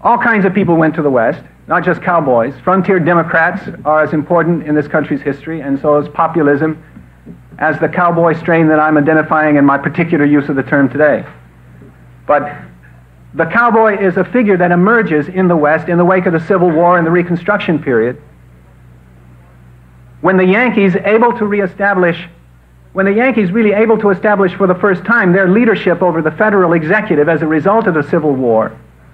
All kinds of people went to the West, not just cowboys. Frontier Democrats are as important in this country's history, and so is populism, as the cowboy strain that I'm identifying in my particular use of the term today. But the cowboy is a figure that emerges in the West in the wake of the Civil War and the Reconstruction period, when the Yankees really able to establish for the first time their leadership over the federal executive as a result of the Civil War,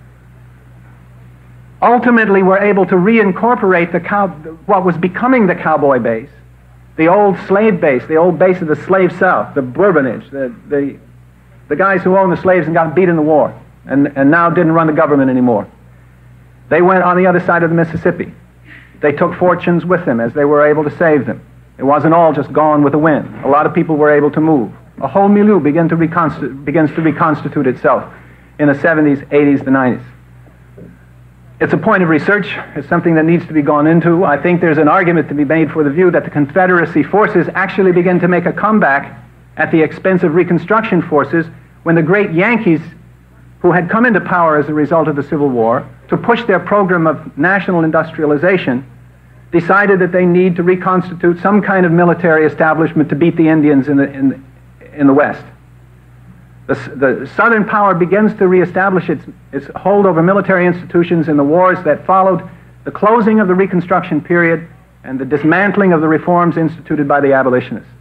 ultimately were able to reincorporate what was becoming the cowboy base, the old slave base, the old base of the slave South, the Bourbonage, the guys who owned the slaves and got beat in the war and now didn't run the government anymore. They went on the other side of the Mississippi. They took fortunes with them as they were able to save them. It wasn't all just gone with the wind. A lot of people were able to move. A whole milieu begins to reconstitute itself in the 70s, 80s, the 90s. It's a point of research. It's something that needs to be gone into. I think there's an argument to be made for the view that the Confederacy forces actually begin to make a comeback at the expense of Reconstruction forces when the great Yankees, who had come into power as a result of the Civil War, to push their program of national industrialization, decided that they need to reconstitute some kind of military establishment to beat the Indians in the West. The Southern power begins to reestablish its hold over military institutions in the wars that followed the closing of the Reconstruction period and the dismantling of the reforms instituted by the abolitionists.